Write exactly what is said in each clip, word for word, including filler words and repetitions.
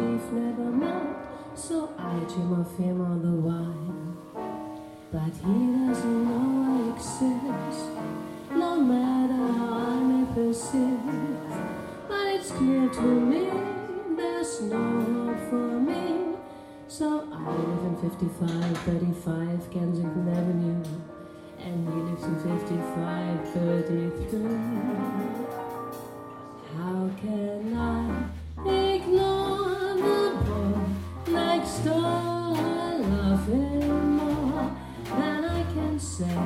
we've never met, so I dream of him all the while. But he doesn't know I exist, no matter how I may persist. But it's clear to me there's no hope for me, so I live in fifty-five thirty-five Kensington Avenue, and he lives in fifty-five thirty-three. How can I ignore the boy next door? I love him more than I can say.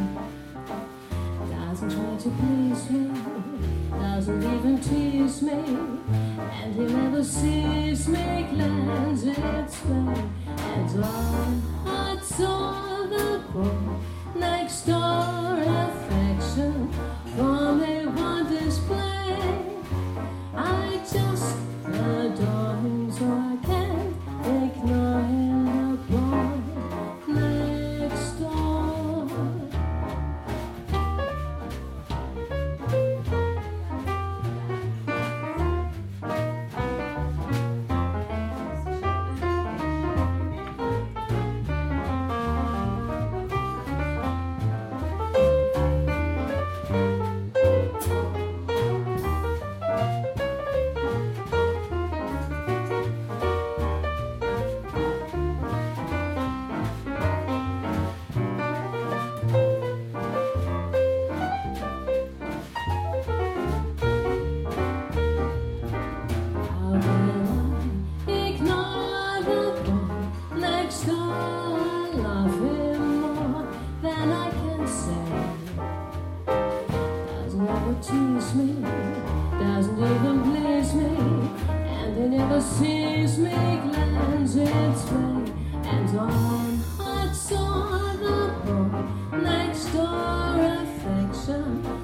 Doesn't try to please me, doesn't even tease me, and he never sees me glance its way. And on I saw the boy next door, affection from a one display. I just adore him, so I can't ignore him, the boy next door. Tease me, doesn't even please me, and he never sees me glance its way. And on I saw the boy next door, affection